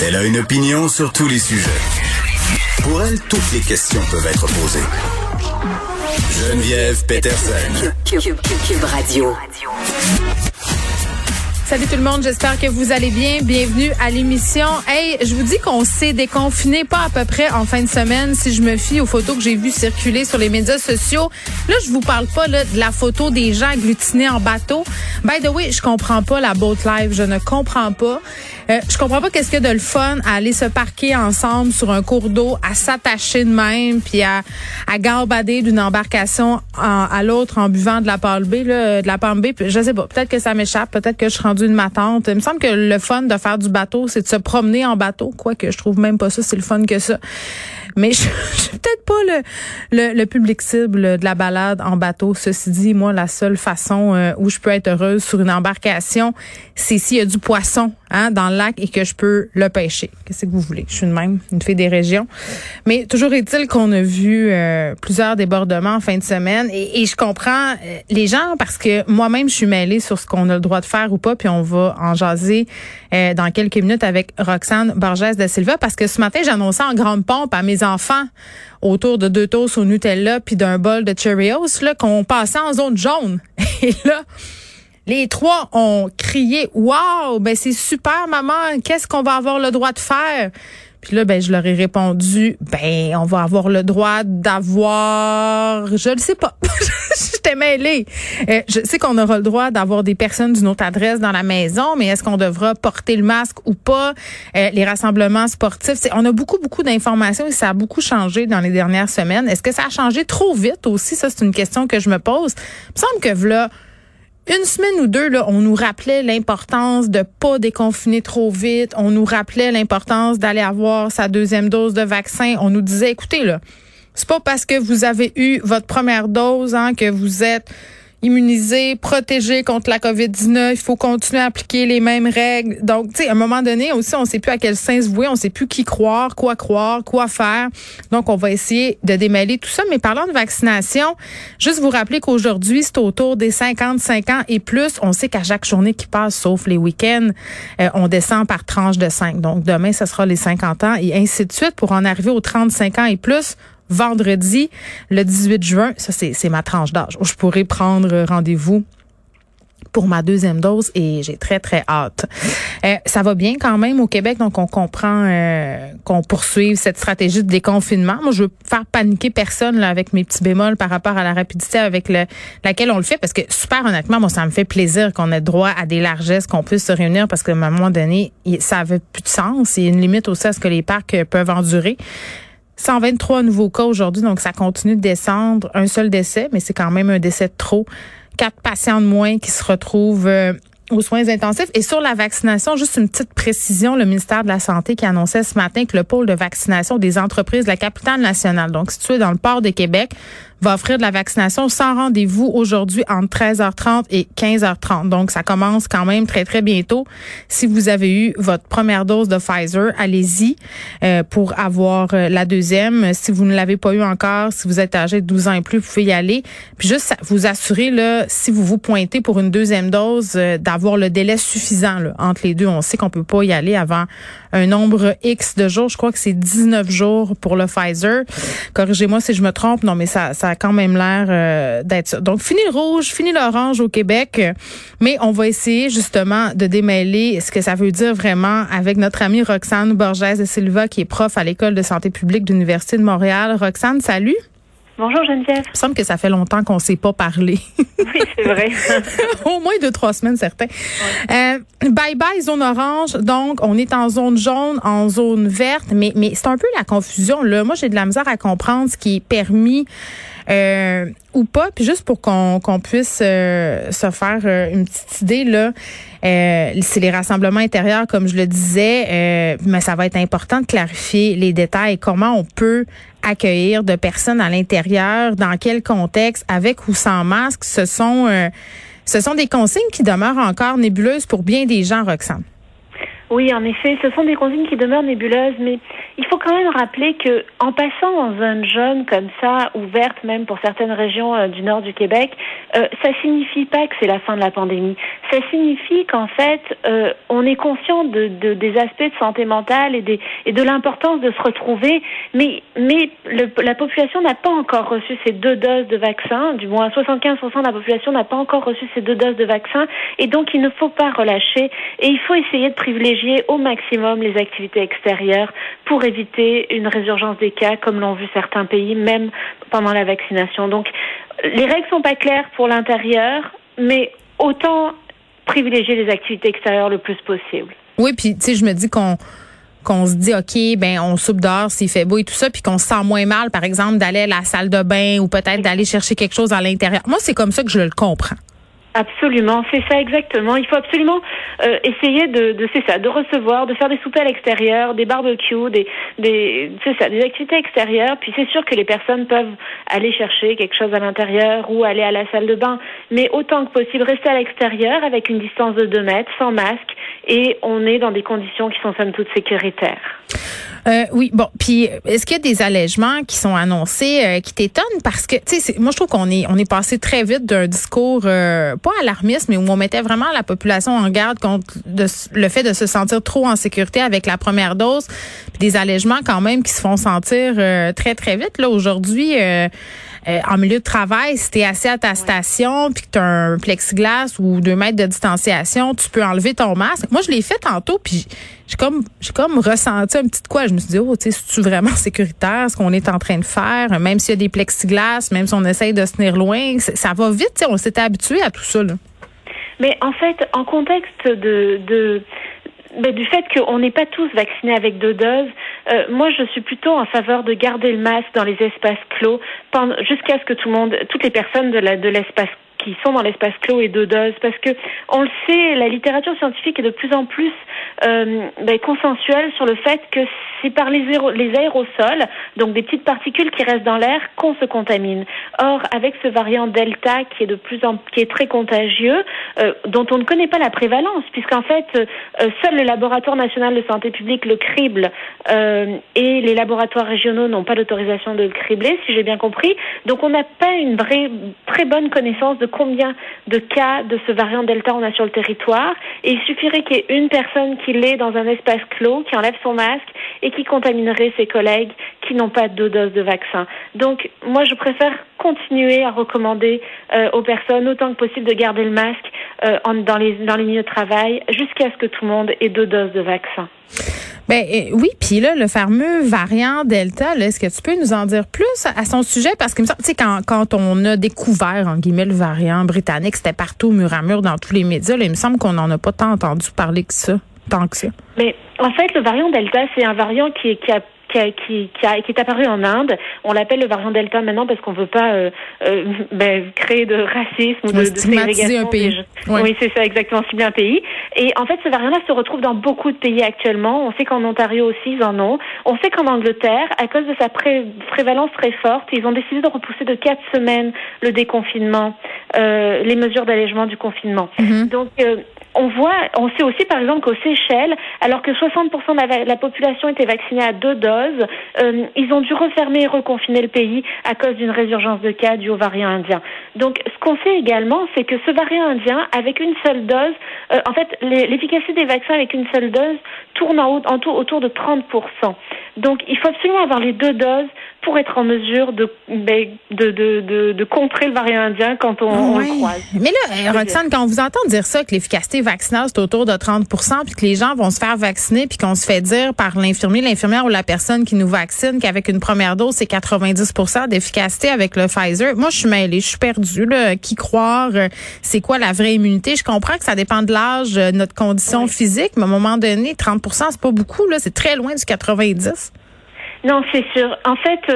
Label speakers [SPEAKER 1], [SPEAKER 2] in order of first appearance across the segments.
[SPEAKER 1] Elle a une opinion sur tous les sujets. Pour elle, toutes les questions peuvent être posées. Geneviève Peterson.
[SPEAKER 2] Cube Radio.
[SPEAKER 3] Salut tout le monde, j'espère que vous allez bien. Bienvenue à l'émission. Hey, je vous dis qu'on s'est déconfiné pas à peu près en fin de semaine si je me fie aux photos que j'ai vues circuler sur les médias sociaux. Là, je vous parle pas là, de la photo des gens agglutinés en bateau. By the way, je comprends pas la boat life, je ne comprends pas. Je comprends pas qu'est-ce que de le fun à aller se parquer ensemble sur un cours d'eau, à s'attacher de même, puis à gambader d'une embarcation à l'autre en buvant de la Palm Bay, là, de la Palm Bay. Je sais pas, peut-être que ça m'échappe, peut-être que je suis rendue de ma tante. Il me semble que le fun de faire du bateau, c'est de se promener en bateau, quoique je trouve même pas ça c'est le fun que ça. Mais je suis peut-être pas le public cible de la balade en bateau. Ceci dit, moi, la seule façon où je peux être heureuse sur une embarcation, c'est s'il y a du poisson dans le lac et que je peux le pêcher. Qu'est-ce que vous voulez? Je suis de même, une fille des régions. Mais toujours est-il qu'on a vu plusieurs débordements en fin de semaine. Et je comprends les gens parce que moi-même, je suis mêlée sur ce qu'on a le droit de faire ou pas. Puis on va en jaser dans quelques minutes avec Roxane Borges de Silva. Parce que ce matin, j'annonçais en grande pompe à mes enfants autour de 2 toasts au Nutella puis d'un bol de Cheerios là, qu'on passait en zone jaune. Et là, les 3 ont crié « Wow, ben c'est super, maman, qu'est-ce qu'on va avoir le droit de faire? » Puis là, ben je leur ai répondu « Ben, on va avoir le droit d'avoir... » Je ne sais pas. J'étais mêlée. Je sais qu'on aura le droit d'avoir des personnes d'une autre adresse dans la maison, mais est-ce qu'on devra porter le masque ou pas? Les rassemblements sportifs, on a beaucoup d'informations et ça a beaucoup changé dans les dernières semaines. Est-ce que ça a changé trop vite aussi? Ça, c'est une question que je me pose. Il me semble que voilà, une semaine ou 2, là, on nous rappelait l'importance de pas déconfiner trop vite. On nous rappelait l'importance d'aller avoir sa 2e dose de vaccin. On nous disait, écoutez, là, c'est pas parce que vous avez eu votre première dose que vous êtes immunisé, protégé contre la COVID-19. Il faut continuer à appliquer les mêmes règles. Donc, tu sais, à un moment donné aussi, on sait plus à quel sein se vouer, on sait plus qui croire, quoi faire. Donc, on va essayer de démêler tout ça. Mais parlant de vaccination, juste vous rappeler qu'aujourd'hui, c'est autour des 55 ans et plus. On sait qu'à chaque journée qui passe, sauf les week-ends, on descend par tranche de 5. Donc, demain, ce sera les 50 ans et ainsi de suite pour en arriver aux 35 ans et plus. Vendredi, le 18 juin, ça c'est ma tranche d'âge où je pourrai prendre rendez-vous pour ma 2e dose et j'ai très hâte. Ça va bien quand même au Québec, donc on comprend qu'on poursuive cette stratégie de déconfinement. Moi, je veux faire paniquer personne là, avec mes petits bémols par rapport à la rapidité avec laquelle on le fait, parce que super honnêtement, moi, ça me fait plaisir qu'on ait droit à des largesses, qu'on puisse se réunir, parce qu'à un moment donné, ça avait plus de sens. Il y a une limite aussi à ce que les parcs peuvent endurer. 123 nouveaux cas aujourd'hui, donc ça continue de descendre. Un seul décès, mais c'est quand même un décès de trop. 4 patients de moins qui se retrouvent aux soins intensifs. Et sur la vaccination, juste une petite précision, le ministère de la Santé qui annonçait ce matin que le pôle de vaccination des entreprises de la capitale nationale, donc situé dans le port de Québec, va offrir de la vaccination sans rendez-vous aujourd'hui entre 13h30 et 15h30. Donc, ça commence quand même très bientôt. Si vous avez eu votre première dose de Pfizer, allez-y pour avoir la 2e. Si vous ne l'avez pas eu encore, si vous êtes âgé de 12 ans et plus, vous pouvez y aller. Puis juste vous assurer, là, si vous vous pointez pour une 2e dose, d'avoir le délai suffisant là, entre les deux. On sait qu'on peut pas y aller avant un nombre X de jours. Je crois que c'est 19 jours pour le Pfizer. Corrigez-moi si je me trompe. Non, mais ça a quand même l'air d'être ça. Donc, fini le rouge, fini l'orange au Québec. Mais on va essayer justement de démêler ce que ça veut dire vraiment avec notre amie Roxane Borges de Silva, qui est prof à l'École de santé publique de l'Université de Montréal. Roxane, salut.
[SPEAKER 4] Bonjour Geneviève.
[SPEAKER 3] Il me semble que ça fait longtemps qu'on ne s'est pas parlé.
[SPEAKER 4] Oui, c'est vrai.
[SPEAKER 3] Au moins 2-3 semaines, certains. Ouais. Bye zone orange. Donc, on est en zone jaune, en zone verte, mais c'est un peu la confusion, là. Moi, j'ai de la misère à comprendre ce qui est permis ou pas. Puis juste pour qu'on puisse se faire une petite idée, là, c'est les rassemblements intérieurs, comme je le disais, mais ça va être important de clarifier les détails. Comment on peut accueillir de personnes à l'intérieur, dans quel contexte, avec ou sans masque. Ce sont des consignes qui demeurent encore nébuleuses pour bien des gens, Roxane.
[SPEAKER 4] Oui, en effet, ce sont des consignes qui demeurent nébuleuses, mais il faut quand même rappeler que en passant en zone jaune comme ça, ouverte même pour certaines régions du nord du Québec, ça signifie pas que c'est la fin de la pandémie. Ça signifie qu'en fait, on est conscient des aspects de santé mentale et de l'importance de se retrouver, mais la population n'a pas encore reçu ces 2 doses de vaccin, du moins 75% de la population n'a pas encore reçu ces 2 doses de vaccin, et donc il ne faut pas relâcher, et il faut essayer de privilégier au maximum les activités extérieures pour éviter une résurgence des cas, comme l'ont vu certains pays, même pendant la vaccination. Donc, les règles sont pas claires pour l'intérieur, mais autant privilégier les activités extérieures le plus possible.
[SPEAKER 3] Oui, puis tu sais, je me dis qu'on se dit, OK, ben on soupe dehors s'il fait beau et tout ça, puis qu'on se sent moins mal, par exemple, d'aller à la salle de bain ou peut-être d'aller chercher quelque chose à l'intérieur. Moi, c'est comme ça que je le comprends.
[SPEAKER 4] Absolument, c'est ça exactement. Il faut absolument essayer de recevoir, de faire des soupers à l'extérieur, des barbecues, des activités extérieures. Puis c'est sûr que les personnes peuvent aller chercher quelque chose à l'intérieur ou aller à la salle de bain, mais autant que possible rester à l'extérieur avec une distance de 2 mètres, sans masque, et on est dans des conditions qui sont somme toute sécuritaires.
[SPEAKER 3] Oui, bon, puis est-ce qu'il y a des allègements qui sont annoncés qui t'étonnent? Parce que, tu sais, moi je trouve qu'on est passé très vite d'un discours pas alarmiste, mais où on mettait vraiment la population en garde contre le fait de se sentir trop en sécurité avec la première dose, puis des allègements quand même qui se font sentir très très vite. Là aujourd'hui, en milieu de travail, si t'es assis à ta station puis que t'as un plexiglas ou 2 mètres de distanciation, tu peux enlever ton masque. Moi, je l'ai fait tantôt puis j'ai comme ressenti un petit quoi. Je me suis dit, oh, tu sais, c'est-tu vraiment sécuritaire ce qu'on est en train de faire? Même s'il y a des plexiglas, même si on essaye de se tenir loin, ça va vite. Tu sais, on s'était habitué à tout ça, là.
[SPEAKER 4] Mais en fait, en contexte du fait qu'on n'est pas tous vaccinés avec 2 doses, moi je suis plutôt en faveur de garder le masque dans les espaces clos jusqu'à ce que toutes les personnes de l'espace qui sont dans l'espace clos et 2 doses, parce que on le sait, la littérature scientifique est de plus en plus consensuelle sur le fait que c'est par les aérosols, donc des petites particules qui restent dans l'air, qu'on se contamine. Or, avec ce variant Delta qui est très contagieux, dont on ne connaît pas la prévalence, puisqu'en fait, seul le laboratoire national de santé publique le crible et les laboratoires régionaux n'ont pas d'autorisation de le cribler, si j'ai bien compris. Donc, on n'a pas une très bonne connaissance de combien de cas de ce variant Delta on a sur le territoire. Et il suffirait qu'il y ait une personne qui l'ait dans un espace clos, qui enlève son masque et qui contaminerait ses collègues qui n'ont pas 2 doses de vaccin. Donc, moi, je préfère continuer à recommander aux personnes autant que possible de garder le masque dans les milieux de travail jusqu'à ce que tout le monde ait 2 doses de vaccin.
[SPEAKER 3] Ben oui, puis là, le fameux variant Delta, là, est-ce que tu peux nous en dire plus à son sujet? Parce que, tu sais, quand on a découvert, en guillemets, le variant britannique, c'était partout, mur à mur, dans tous les médias. Là, il me semble qu'on n'en a pas tant entendu parler que ça, tant que ça. Mais
[SPEAKER 4] en fait, le variant Delta, c'est un variant qui est apparu en Inde. On l'appelle le variant Delta maintenant parce qu'on veut pas créer de racisme ou de
[SPEAKER 3] stigmatiser un pays.
[SPEAKER 4] Oui, c'est ça, exactement, cibler un pays. Et en fait, ce variant-là se retrouve dans beaucoup de pays actuellement. On sait qu'en Ontario aussi, ils en ont. On sait qu'en Angleterre, à cause de sa prévalence très forte, ils ont décidé de repousser de 4 semaines le déconfinement, les mesures d'allègement du confinement. Mm-hmm. Donc, on sait aussi par exemple qu'aux Seychelles, alors que 60% de la population était vaccinée à 2 doses, ils ont dû refermer et reconfiner le pays à cause d'une résurgence de cas due au variant indien. Donc, ce qu'on sait également, c'est que ce variant indien, avec une seule dose, en fait, l'efficacité des vaccins avec une seule dose tourne en tout autour de 30%. Donc, il faut absolument avoir les 2 doses pour être en mesure de contrer le variant indien quand on le croise.
[SPEAKER 3] Mais là, Roxane, quand on vous entend dire ça, que l'efficacité vaccinale, c'est autour de 30%, puis que les gens vont se faire vacciner, puis qu'on se fait dire par l'infirmière ou la personne qui nous vaccine qu'avec une première dose, c'est 90% d'efficacité avec le Pfizer. Moi, je suis mêlée, je suis perdue. Là. Qui croire? C'est quoi la vraie immunité? Je comprends que ça dépend de l'âge, notre condition physique, mais à un moment donné, 30%, c'est pas beaucoup. Là, c'est très loin du 90%.
[SPEAKER 4] Non, c'est sûr. En fait,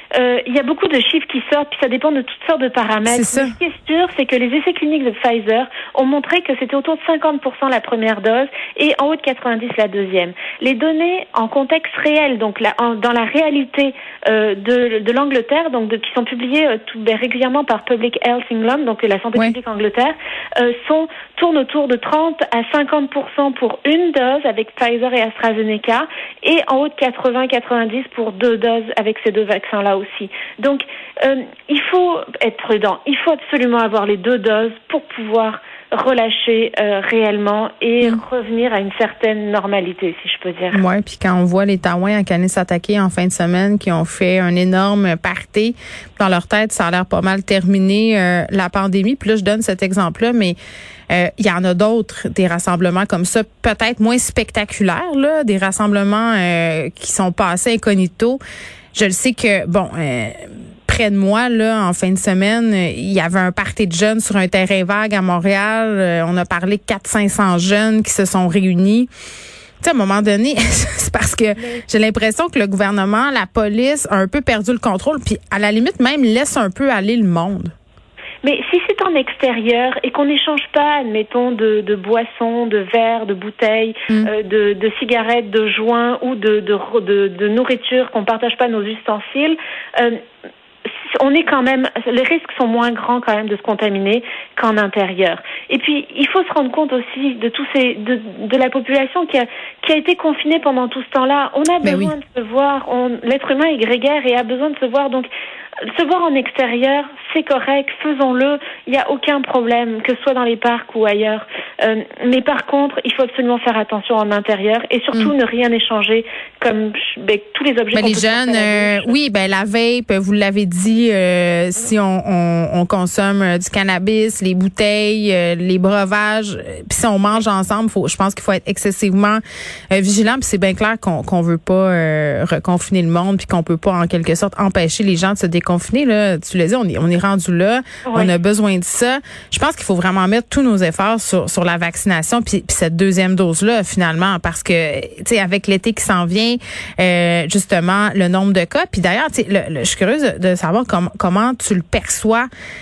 [SPEAKER 4] il y a beaucoup de chiffres qui sortent, puis ça dépend de toutes sortes de paramètres.
[SPEAKER 3] C'est ça.
[SPEAKER 4] Mais ce qui est sûr, c'est que les essais cliniques de Pfizer ont montré que c'était autour de 50% la première dose et en haut de 90% la deuxième. Les données en contexte réel, donc dans la réalité de l'Angleterre, donc qui sont publiées régulièrement par Public Health England, donc la santé publique Angleterre, tournent autour de 30 à 50% pour une dose avec Pfizer et AstraZeneca et en haut de 80-90 pour 2 doses avec ces 2 vaccins-là aussi. Donc, il faut être prudent. Il faut absolument avoir les 2 doses pour pouvoir relâcher réellement et revenir à une certaine normalité, si je peux dire.
[SPEAKER 3] Oui, puis quand on voit les Taouins à Kanesatake en fin de semaine qui ont fait un énorme party, dans leur tête, ça a l'air pas mal terminé la pandémie. Puis là, je donne cet exemple-là, mais il y en a d'autres, des rassemblements comme ça, peut-être moins spectaculaires, là, des rassemblements qui sont passés incognito. Je le sais que, près de moi, là, en fin de semaine, il y avait un party de jeunes sur un terrain vague à Montréal. On a parlé de 400-500 jeunes qui se sont réunis. Tu sais, à un moment donné, c'est parce que j'ai l'impression que le gouvernement, la police a un peu perdu le contrôle, puis à la limite même laisse un peu aller le monde.
[SPEAKER 4] Mais si c'est en extérieur et qu'on n'échange pas, admettons, de boissons, de verres, de bouteilles, de cigarettes, de joints ou de nourriture, qu'on partage pas nos ustensiles, on est quand même, les risques sont moins grands quand même de se contaminer qu'en intérieur. Et puis, il faut se rendre compte aussi de de la population qui a été confinée pendant tout ce temps-là. On a besoin de se voir. L'être humain est grégaire et a besoin de se voir. Donc, se voir en extérieur, c'est correct, faisons-le, il n'y a aucun problème, que ce soit dans les parcs ou ailleurs. Mais par contre, il faut absolument faire attention en intérieur et surtout ne rien échanger comme tous les objets.
[SPEAKER 3] Les jeunes, la vape, vous l'avez dit, si on consomme du cannabis, les bouteilles, les breuvages, puis si on mange ensemble, je pense qu'il faut être excessivement vigilant. Puis c'est bien clair qu'on veut pas reconfiner le monde, puis qu'on peut pas en quelque sorte empêcher les gens de se déconfiner. Là, tu l'as dit, on est rendu là, on a besoin de ça. Je pense qu'il faut vraiment mettre tous nos efforts sur la vaccination puis cette deuxième dose-là, finalement, parce que, tu sais, avec l'été qui s'en vient, justement, le nombre de cas. Puis d'ailleurs, tu sais, je suis curieuse de savoir comment tu le perçois,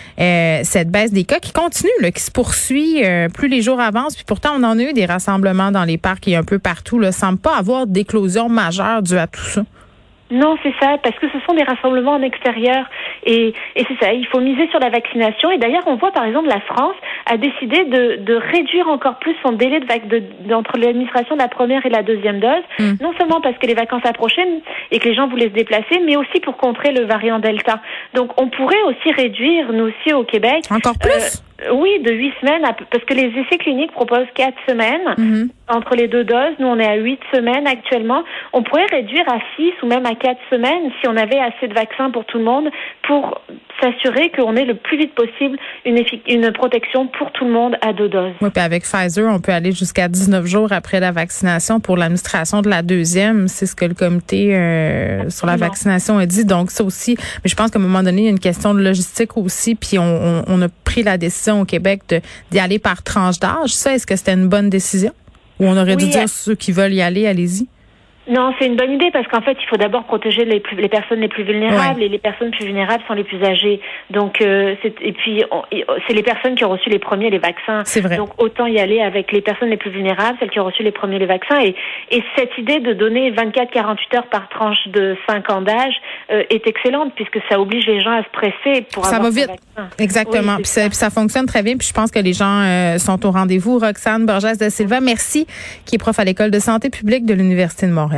[SPEAKER 3] cette baisse des cas qui continue, là, qui se poursuit plus les jours avancent. Puis pourtant, on en a eu des rassemblements dans les parcs et un peu partout. Là, semble pas avoir d'éclosion majeure due à tout ça.
[SPEAKER 4] Non, c'est ça, parce que ce sont des rassemblements en extérieur et c'est ça, il faut miser sur la vaccination. Et d'ailleurs, on voit par exemple la France a décidé de réduire encore plus son délai entre l'administration de la première et la deuxième dose, non seulement parce que les vacances approchaient et que les gens voulaient se déplacer, mais aussi pour contrer le variant Delta. Donc, on pourrait aussi réduire, nous aussi au Québec.
[SPEAKER 3] Encore plus?
[SPEAKER 4] Oui, de 8 semaines, parce que les essais cliniques proposent 4 semaines entre les 2 doses. Nous, on est à 8 semaines actuellement. On pourrait réduire à 6 ou même à 4 semaines si on avait assez de vaccins pour tout le monde pour s'assurer qu'on ait le plus vite possible une protection pour tout le monde à 2 doses.
[SPEAKER 3] Oui, puis avec Pfizer, on peut aller jusqu'à 19 jours après la vaccination pour l'administration de la deuxième. C'est ce que le comité sur la vaccination a dit. Donc, ça aussi, mais je pense qu'à un moment donné, il y a une question de logistique aussi, puis on a pris la décision au Québec d'y aller par tranche d'âge. Ça, est-ce que c'était une bonne décision? Ou on aurait dû dire ceux qui veulent y aller, allez-y?
[SPEAKER 4] Non, c'est une bonne idée parce qu'en fait, il faut d'abord protéger les personnes les plus vulnérables et les personnes plus vulnérables sont les plus âgées. Donc, c'est les personnes qui ont reçu les premiers les vaccins.
[SPEAKER 3] C'est vrai.
[SPEAKER 4] Donc, autant y aller avec les personnes les plus vulnérables, celles qui ont reçu les premiers les vaccins. Et cette idée de donner 24-48 heures par tranche de 5 ans d'âge est excellente puisque ça oblige les gens à se presser pour avoir
[SPEAKER 3] ce vaccin. Ça va vite. Exactement. Oui, puis ça fonctionne très bien. Puis je pense que les gens sont au rendez-vous. Roxane Borges de Silva, merci, qui est prof à l'École de santé publique de l'Université de Montréal.